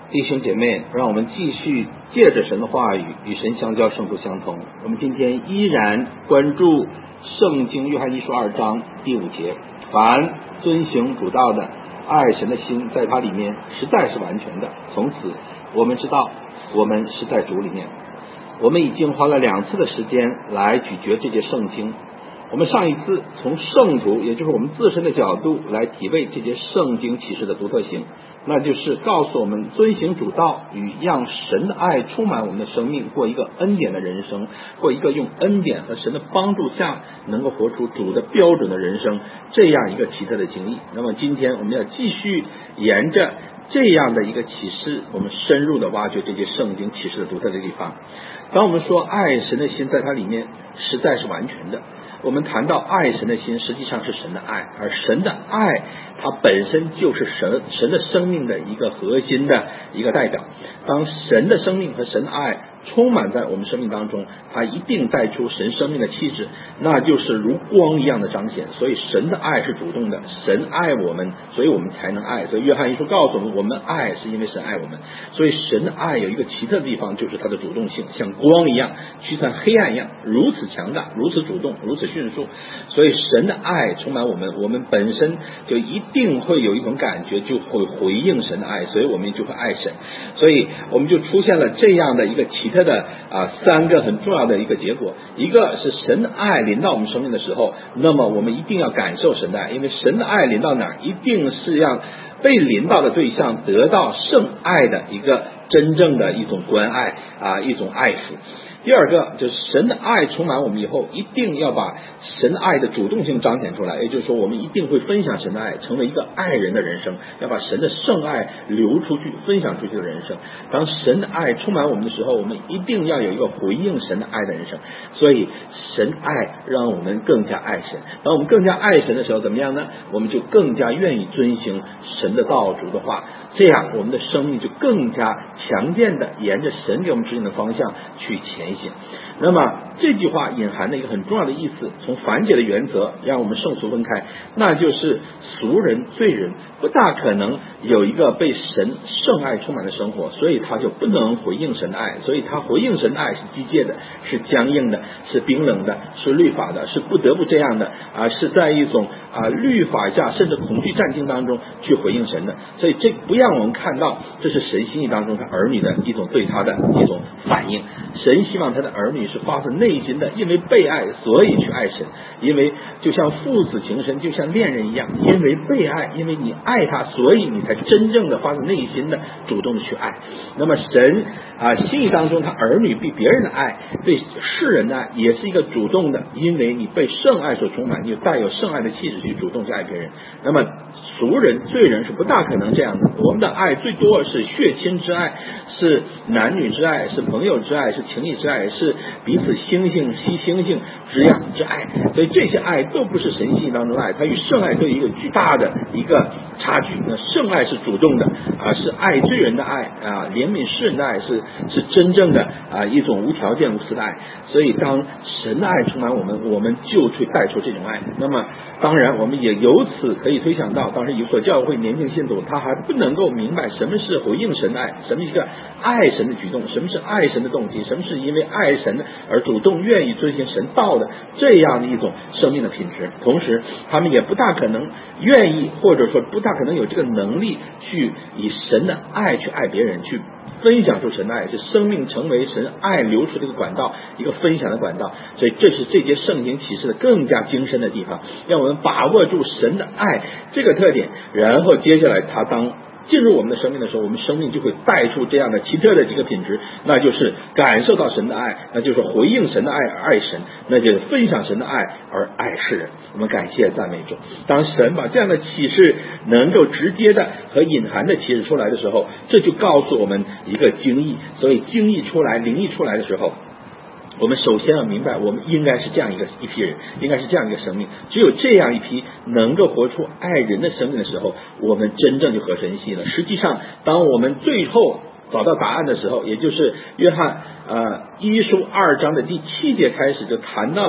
弟兄姐妹，让我们继续借着神的话语与神相交，圣徒相通。我们今天依然关注圣经约翰一书2章第5节，凡遵行主道的，爱神的心在他里面实在是完全的。从此我们知道我们是在主里面。我们已经花了2次的时间来咀嚼这节圣经。我们上一次从圣徒，也就是我们自身的角度来体味这节圣经启示的独特性，那就是告诉我们遵行主道与让神的爱充满我们的生命，过一个恩典的人生，过一个用恩典和神的帮助下能够活出主的标准的人生，这样一个奇特的经历。那么今天我们要继续沿着这样的一个启示，我们深入的挖掘这些圣经启示的独特的地方。当我们说爱神的心在它里面实在是完全的，我们谈到爱神的心实际上是神的爱，而神的爱它本身就是神的生命的一个核心的一个代表。当神的生命和神的爱充满在我们生命当中，它一定带出神生命的气质，那就是如光一样的彰显。所以神的爱是主动的，神爱我们，所以我们才能爱。所以约翰一书告诉我们，我们爱是因为神爱我们。所以神的爱有一个奇特的地方，就是它的主动性，像光一样驱散黑暗一样，如此强大，如此主动，如此迅速。所以神的爱充满我们，我们本身就一定会有一种感觉，就会回应神的爱，所以我们就会爱神。所以我们就出现了这样的一个奇特的3个很重要的一个结果。一个是神的爱临到我们生命的时候，那么我们一定要感受神的爱，因为神的爱临到哪儿，一定是让被临到的对象得到圣爱的一个真正的一种关爱一种爱抚。第二个就是神的爱充满我们以后，一定要把神的爱的主动性彰显出来，也就是说我们一定会分享神的爱，成为一个爱人的人生，要把神的圣爱流出去，分享出去的人生。当神的爱充满我们的时候，我们一定要有一个回应神的爱的人生。所以神爱让我们更加爱神，当我们更加爱神的时候怎么样呢？我们就更加愿意遵行神的道主的话，这样我们的生命就更加强健的沿着神给我们指引的方向去前行。那么这句话隐含的一个很重要的意思，从凡解的原则让我们圣俗分开，那就是俗人罪人不大可能有一个被神圣爱充满的生活，所以他就不能回应神的爱。所以他回应神的爱是机械的，是僵硬的，是冰冷的，是律法的，是不得不这样的是在一种律法下甚至恐惧战境当中去回应神的。所以这不让我们看到这是神心意当中他儿女的一种对他的一种反应。神希望他的儿女是发自内心的，因为被爱所以去爱神，因为就像父子情深，就像恋人一样，因为被爱，因为你爱他，所以你才真正的发自内心的主动的去爱。那么神心意当中他儿女对别人的爱，对世人的爱也是一个主动的，因为你被圣爱所充满，你带有圣爱的气质去主动去爱别人。那么俗人罪人是不大可能这样的，我们的爱最多是血亲之爱，是男女之爱，是朋友之爱，是情谊之爱，是彼此惺惺惜惺惺之养之爱。所以这些爱都不是神性当中的爱，它与圣爱都有一个巨大的一个差距。那圣爱是主动的是爱罪人的爱怜悯世人的爱，是真正的一种无条件无私的爱。所以当神的爱充满我们，我们就去带出这种爱。那么当然我们也由此可以推想到，当时有所教会年轻信徒他还不能够明白什么是回应神的爱，什么是一个爱神的举动，什么是爱神的动机，什么是因为爱神而主动愿意遵行神道的这样的一种生命的品质。同时他们也不大可能愿意，或者说不大可能有这个能力去以神的爱去爱别人，去分享出神的爱，是生命成为神爱流出的一个管道，一个分享的管道。所以这是这节圣经启示的更加精深的地方，让我们把握住神的爱这个特点，然后接下来他当进入我们的生命的时候，我们生命就会带出这样的奇特的几个品质，那就是感受到神的爱，那就是回应神的爱而爱神，那就是分享神的爱而爱世人。我们感谢赞美主。当神把这样的启示能够直接的和隐含的启示出来的时候，这就告诉我们一个经义。所以经义出来灵义出来的时候，我们首先要明白，我们应该是这样一批人，应该是这样一个生命。只有这样一批能够活出爱人的生命的时候，我们真正就合神心意了。实际上当我们最后找到答案的时候，也就是约翰一书2章的第7节开始就谈到了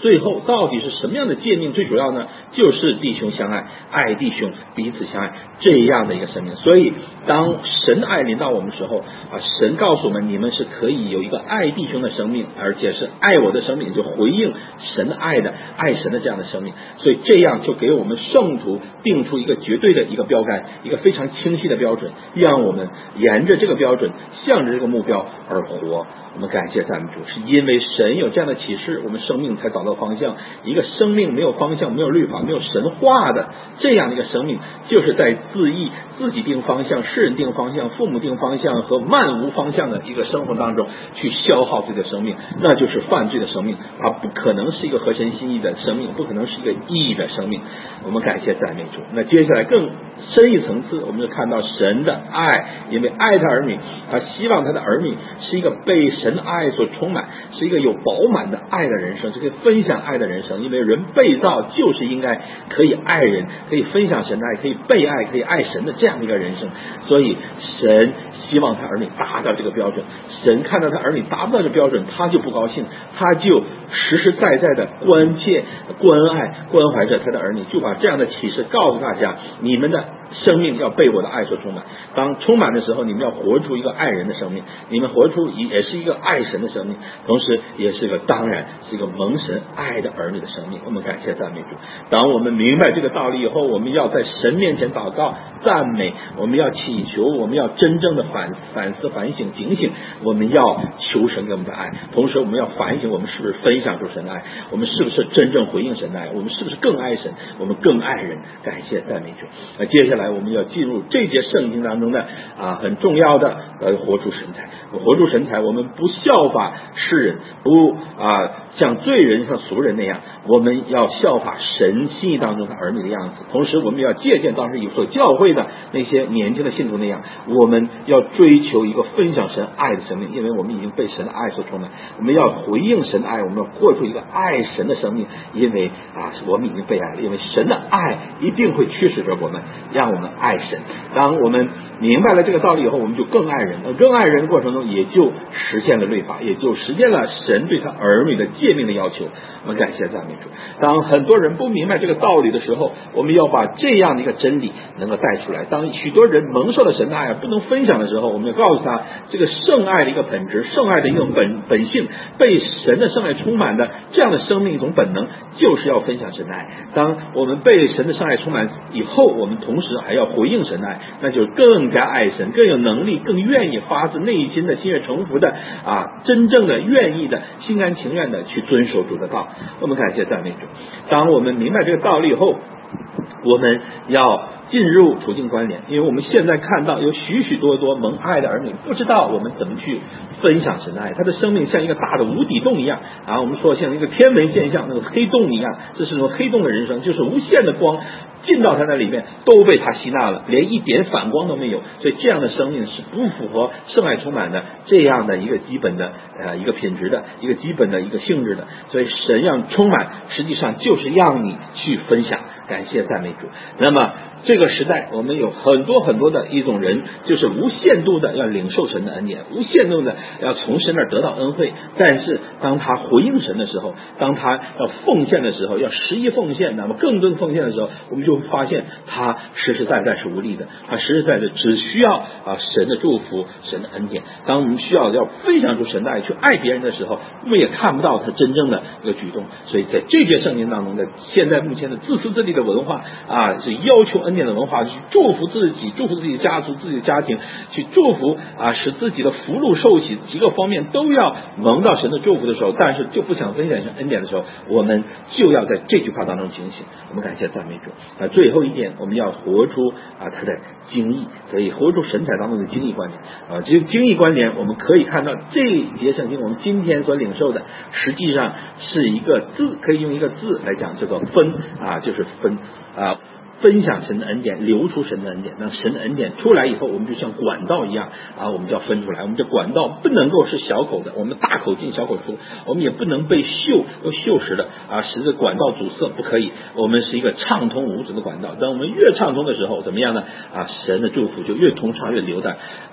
最后到底是什么样的诫命最主要呢？就是弟兄相爱，爱弟兄，彼此相爱，这样的一个生命。所以当神的爱临到我们的时候神告诉我们，你们是可以有一个爱弟兄的生命，而且是爱我的生命，就回应神的爱神的这样的生命。所以这样就给我们圣徒定出一个绝对的一个标杆，一个非常清晰的标准，让我们沿着这个标准，向着这个目标而活。我们感谢赞美主，是因为神有这样的启示，我们生命才找到方向。一个生命没有方向，没有律法，没有神话的这样的一个生命，就是在自意，自己定方向，世人定方向，父母定方向和漫无方向的一个生活当中去消耗自己的生命，那就是犯罪的生命不可能是一个合神心意的生命，不可能是一个意义的生命。我们感谢赞美主。那接下来更深一层次，我们就看到神的爱，因为爱他儿女，他希望他的儿女是一个被神的爱所充满，是一个有饱满的爱的人生，是可以分享爱的人生。因为人被造就是应该可以爱人，可以分享神的爱，可以被爱，可以爱神的这样的一个人生。所以神希望他儿女达到这个标准，神看到他儿女达不到这个标准，他就不高兴，他就实实在在的关切、关爱、关怀着他的儿女，就把这样的启示告诉大家，你们的生命要被我的爱所充满。当充满的时候，你们要活出一个爱人的生命，你们活出也是一个爱神的生命，同时也是一个当然是一个蒙神爱的儿女的生命。我们感谢赞美主。当我们明白这个道理以后，我们要在神面前祷告赞美，我们要祈求，我们要真正的反思反省警醒，我们要求神给我们的爱，同时我们要反省我们是不是分享出神的爱，我们是不是真正回应神的爱，我们是不是更爱神，我们更爱人。感谢赞美主。接下来我们要进入这节圣经当中的很重要的活出神采。活出神采，我们不效法世人，不像罪人像俗人那样，我们要效法神心意当中的儿女的样子。同时我们要借鉴当时有所教会的那些年轻的信徒那样，我们要追求一个分享神爱的生命，因为我们已经被神的爱所充满。我们要回应神的爱，我们要过出一个爱神的生命，因为我们已经被爱了，因为神的爱一定会驱使着我们，让我们爱神。当我们明白了这个道理以后，我们就更爱人，更爱人的过程中也就实现了律法，也就实现了神对他儿女的诫命的要求。我们感谢赞美主。当很多人不明白这个道理的时候，我们要把这样的一个真理能够带出来。当许多人蒙受了神的爱不能分享的时候，我们要告诉他这个圣爱的一个本质，圣爱的一个本性，被神的圣爱充满的这样的生命一种本能，就是要分享神的爱。当我们被神的圣爱充满以后，我们同时还要回应神的爱，那就更加爱神，更有能力，更愿意发自内心的心悦诚服的真正的愿意的心甘情愿的去遵守主的道。我们感谢赞美主。当我们明白这个道理以后，我们要进入途径关联，因为我们现在看到有许许多多蒙爱的儿女不知道我们怎么去分享神的爱，他的生命像一个大的无底洞一样我们说像一个天文现象那个黑洞一样，这是种黑洞的人生，就是无限的光进到他那里面都被他吸纳了，连一点反光都没有。所以这样的生命是不符合圣爱充满的这样的一个基本的一个品质的一个基本的一个性质的。所以神让充满实际上就是让你去分享。感谢赞美主。那么这个时代我们有很多很多的一种人，就是无限度的要领受神的恩典，无限度的要从神那儿得到恩惠，但是当他回应神的时候，当他要奉献的时候，要实意奉献，那么更多的奉献的时候，我们就会发现他实实在在是无力的，他实实在在只需要神的祝福，神的恩典。当我们需要分享出神的爱，去爱别人的时候，我们也看不到他真正的一个举动。所以在这节圣经当中的现在目前的自私自利的文化是要求恩典的文化，去祝福自己，祝福自己的家族，自己的家庭，去祝福使自己的福禄寿喜几个方面都要蒙到神的祝福的时候，但是就不想分享恩典的时候，我们就要在这句话当中警醒。我们感谢赞美主。最后一点，我们要活出他的精义，所以活出神采当中的精义观点这个精义观点，我们可以看到这一节圣经我们今天所领受的实际上是一个字，可以用一个字来讲，叫做分就是分享神的恩典，流出神的恩典。那神的恩典出来以后，我们就像管道一样我们就要分出来。我们这管道不能够是小口的，我们大口进小口出，我们也不能被锈蚀的使这管道阻塞，不可以。我们是一个畅通无阻的管道。当我们越畅通的时候，怎么样呢神的祝福就越通畅越流淌。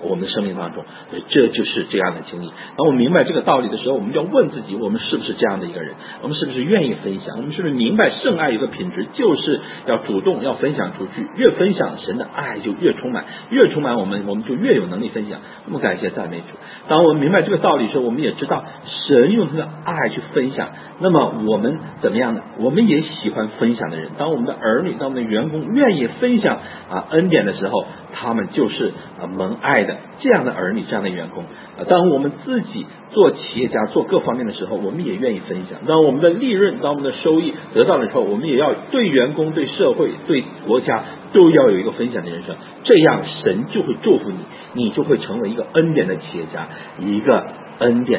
我们的生命当中。这就是这样的经历。当我们明白这个道理的时候，我们就要问自己，我们是不是这样的一个人？我们是不是愿意分享？我们是不是明白圣爱有个品质，就是要主动要分享出去，越分享神的爱就越充满，越充满我们就越有能力分享。那么感谢赞美主。当我们明白这个道理的时候，我们也知道神用他的爱去分享，那么我们怎么样呢？我们也喜欢分享的人。当我们的儿女，当我们的员工愿意分享恩典的时候，他们就是蒙爱的这样的儿女，这样的员工。当我们自己做企业家做各方面的时候，我们也愿意分享。当我们的利润，当我们的收益得到了之后，我们也要对员工、对社会、对国家都要有一个分享的人生。这样神就会祝福你，你就会成为一个恩典的企业家，一个恩典